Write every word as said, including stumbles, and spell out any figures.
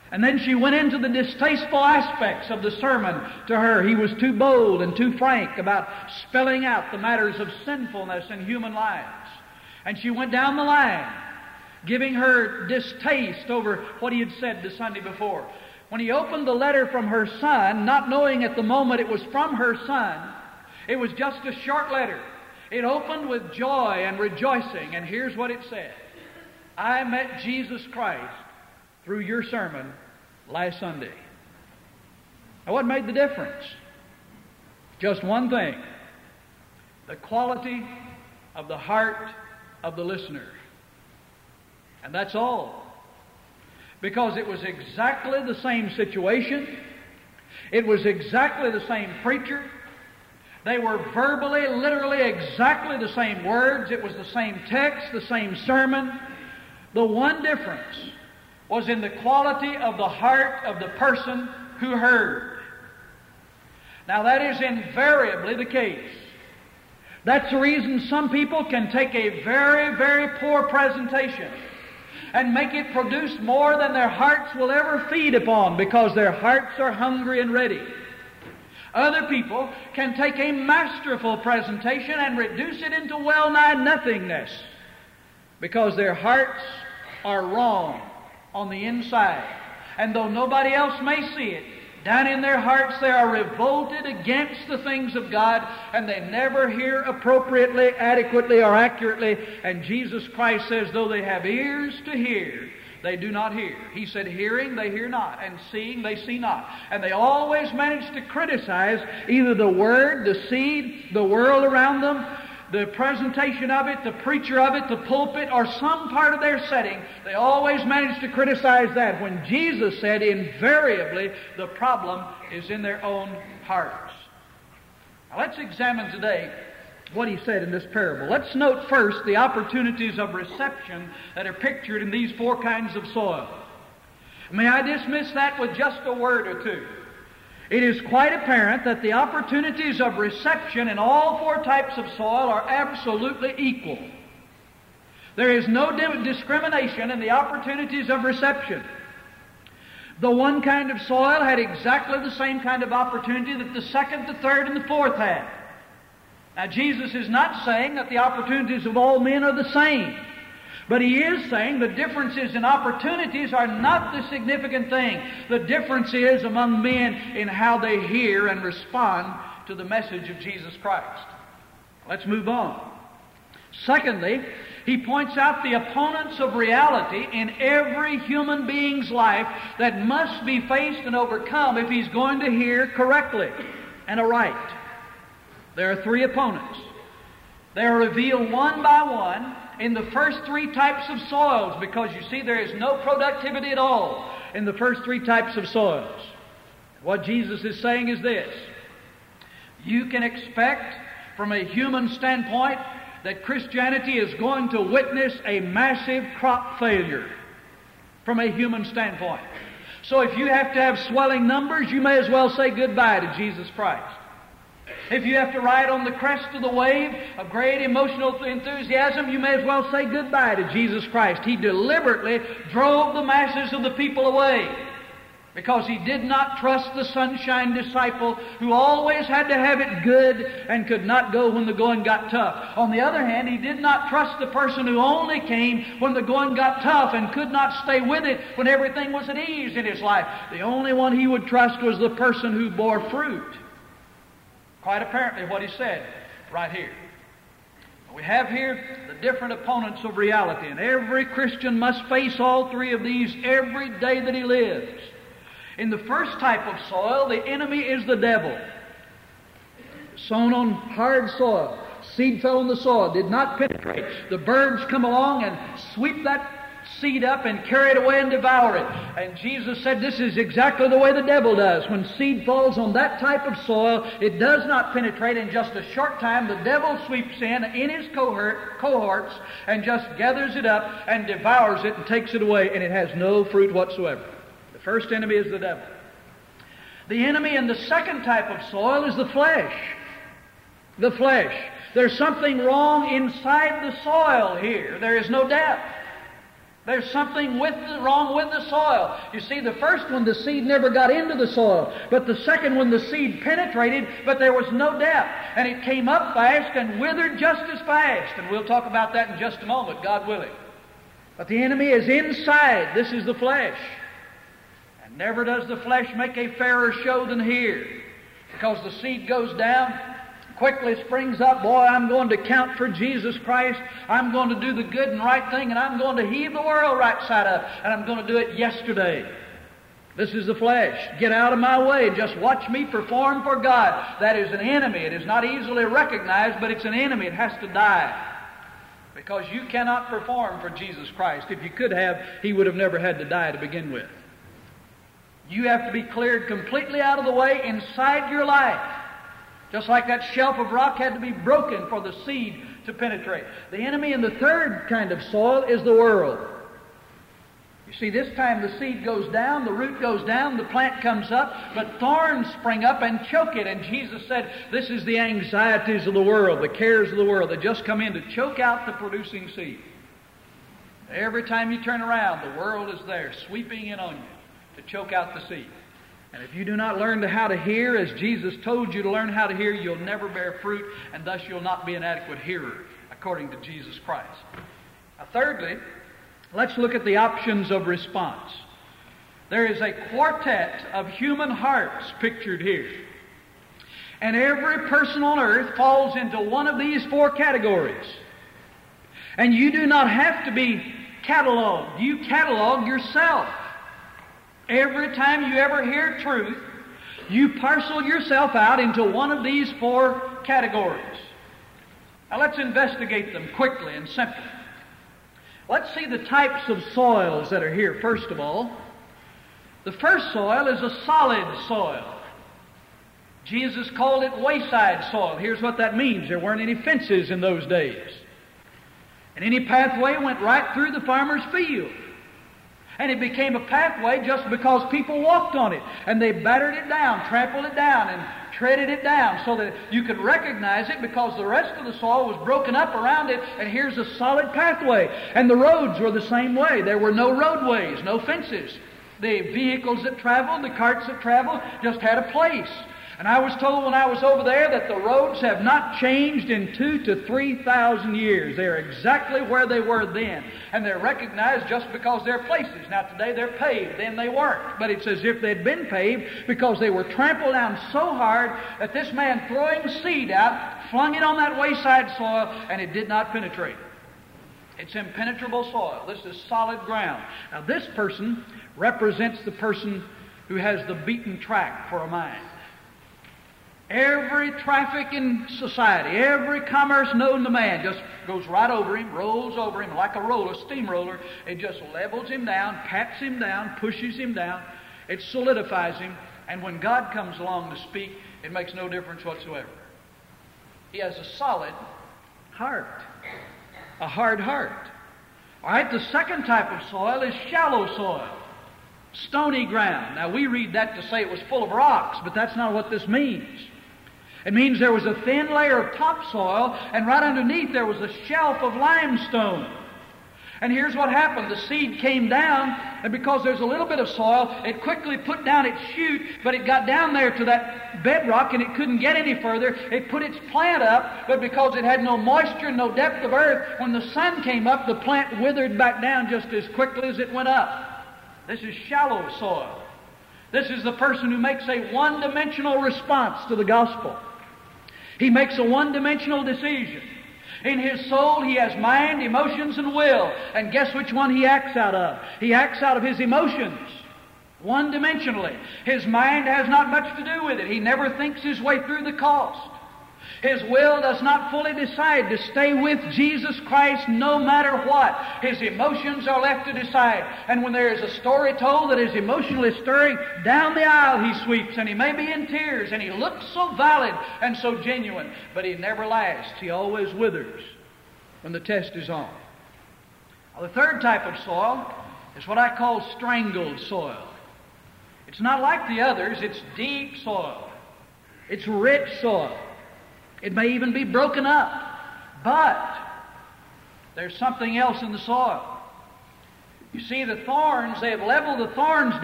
And then she went into the distasteful aspects of the sermon to her. He was too bold and too frank about spelling out the matters of sinfulness in human lives. And she went down the line, giving her distaste over what he had said the Sunday before. When he opened the letter from her son, not knowing at the moment it was from her son, it was just a short letter. It opened with joy and rejoicing, and here's what it said. I met Jesus Christ through your sermon last Sunday. Now, what made the difference? Just one thing. The quality of the heart of the listener. And that's all. Because it was exactly the same situation. It was exactly the same preacher. They were verbally, literally exactly the same words. It was the same text, the same sermon. The one difference was in the quality of the heart of the person who heard. Now that is invariably the case. That's the reason some people can take a very, very poor presentation and make it produce more than their hearts will ever feed upon, because their hearts are hungry and ready. Other people can take a masterful presentation and reduce it into well-nigh nothingness, because their hearts are wrong on the inside. And though nobody else may see it, down in their hearts they are revolted against the things of God, and they never hear appropriately, adequately, or accurately. And Jesus Christ says, though they have ears to hear, they do not hear. He said, hearing they hear not, and seeing they see not. And they always manage to criticize either the Word, the seed, the world around them, the presentation of it, the preacher of it, the pulpit, or some part of their setting. They always manage to criticize that, when Jesus said invariably the problem is in their own hearts. Now let's examine today what he said in this parable. Let's note first the opportunities of reception that are pictured in these four kinds of soil. May I dismiss that with just a word or two? It is quite apparent that the opportunities of reception in all four types of soil are absolutely equal. There is no di- discrimination in the opportunities of reception. The one kind of soil had exactly the same kind of opportunity that the second, the third, and the fourth had. Now, Jesus is not saying that the opportunities of all men are the same. But he is saying the differences in opportunities are not the significant thing. The difference is among men in how they hear and respond to the message of Jesus Christ. Let's move on. Secondly, he points out the opponents of reality in every human being's life that must be faced and overcome if he's going to hear correctly and aright. There are three opponents. They are revealed one by one in the first three types of soils, because you see there is no productivity at all in the first three types of soils. What Jesus is saying is this: you can expect from a human standpoint that Christianity is going to witness a massive crop failure from a human standpoint. So if you have to have swelling numbers, you may as well say goodbye to Jesus Christ. If you have to ride on the crest of the wave of great emotional enthusiasm, you may as well say goodbye to Jesus Christ. He deliberately drove the masses of the people away because he did not trust the sunshine disciple who always had to have it good and could not go when the going got tough. On the other hand, he did not trust the person who only came when the going got tough and could not stay with it when everything was at ease in his life. The only one he would trust was the person who bore fruit. Quite apparently what he said right here. We have here the different opponents of reality, and every Christian must face all three of these every day that he lives. In the first type of soil, the enemy is the devil. Sown on hard soil, seed fell on the soil, did not penetrate. The birds come along and sweep that seed up and carry it away and devour it. And Jesus said this is exactly the way the devil does. When seed falls on that type of soil, it does not penetrate. In just a short time, the devil sweeps in in his cohort, cohorts and just gathers it up and devours it and takes it away, and it has no fruit whatsoever. The first enemy is the devil. The enemy in the second type of soil is the flesh. The flesh. There's something wrong inside the soil here. There is no doubt. There's something with the, wrong with the soil. You see, the first one, the seed never got into the soil. But the second one, the seed penetrated, but there was no depth. And it came up fast and withered just as fast. And we'll talk about that in just a moment, God willing. But the enemy is inside. This is the flesh. And never does the flesh make a fairer show than here. Because the seed goes down, quickly springs up. Boy, I'm going to count for Jesus Christ. I'm going to do the good and right thing, and I'm going to heave the world right side up. And I'm going to do it yesterday. This is the flesh. Get out of my way. Just watch me perform for God. That is an enemy. It is not easily recognized, but it's an enemy. It has to die. Because you cannot perform for Jesus Christ. If you could have, He would have never had to die to begin with. You have to be cleared completely out of the way inside your life. Just like that shelf of rock had to be broken for the seed to penetrate. The enemy in the third kind of soil is the world. You see, this time the seed goes down, the root goes down, the plant comes up, but thorns spring up and choke it. And Jesus said, this is the anxieties of the world, the cares of the world that just come in to choke out the producing seed. Every time you turn around, the world is there, sweeping in on you to choke out the seed. And if you do not learn to how to hear, as Jesus told you to learn how to hear, you'll never bear fruit, and thus you'll not be an adequate hearer, according to Jesus Christ. Now, thirdly, let's look at the options of response. There is a quartet of human hearts pictured here. And every person on earth falls into one of these four categories. And you do not have to be cataloged. You catalog yourself. Every time you ever hear truth, you parcel yourself out into one of these four categories. Now let's investigate them quickly and simply. Let's see the types of soils that are here, first of all. The first soil is a solid soil. Jesus called it wayside soil. Here's what that means. There weren't any fences in those days. And any pathway went right through the farmer's field. And it became a pathway just because people walked on it. And they battered it down, trampled it down, and treaded it down so that you could recognize it because the rest of the soil was broken up around it, and here's a solid pathway. And the roads were the same way. There were no roadways, no fences. The vehicles that traveled, the carts that traveled, just had a place. And I was told when I was over there that the roads have not changed in two to three thousand years. They're exactly where they were then. And they're recognized just because they're places. Now today they're paved, then they weren't. But it's as if they'd been paved because they were trampled down so hard that this man throwing seed out, flung it on that wayside soil, and it did not penetrate. It's impenetrable soil. This is solid ground. Now this person represents the person who has the beaten track for a mind. Every traffic in society, every commerce known to man just goes right over him, rolls over him like a roller, steamroller. It just levels him down, pats him down, pushes him down. It solidifies him. And when God comes along to speak, it makes no difference whatsoever. He has a solid heart, a hard heart. All right, the second type of soil is shallow soil, stony ground. Now, we read that to say it was full of rocks, but that's not what this means. It means there was a thin layer of topsoil, and right underneath there was a shelf of limestone. And here's what happened. The seed came down, and because there's a little bit of soil, it quickly put down its shoot, but it got down there to that bedrock, and it couldn't get any further. It put its plant up, but because it had no moisture, no depth of earth, when the sun came up, the plant withered back down just as quickly as it went up. This is shallow soil. This is the person who makes a one-dimensional response to the gospel. He makes a one-dimensional decision. In his soul, he has mind, emotions, and will. And guess which one he acts out of? He acts out of his emotions, one-dimensionally. His mind has not much to do with it. He never thinks his way through the cost. His will does not fully decide to stay with Jesus Christ no matter what. His emotions are left to decide. And when there is a story told that is emotionally stirring, down the aisle he sweeps, and he may be in tears, and he looks so valid and so genuine, but he never lasts. He always withers when the test is on. Now, the third type of soil is what I call strangled soil. It's not like the others. It's deep soil. It's rich soil. It may even be broken up. But there's something else in the soil. You see, the thorns, they have leveled the thorns